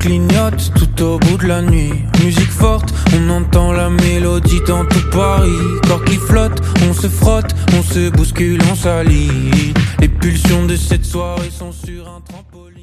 clignote tout au bout de la nuit. Musique forte, on entend la mélodie dans tout Paris. Corps qui flotte, on se frotte, on se bouscule, on s'allie. Les pulsions de cette soirée sont sur un tremplin.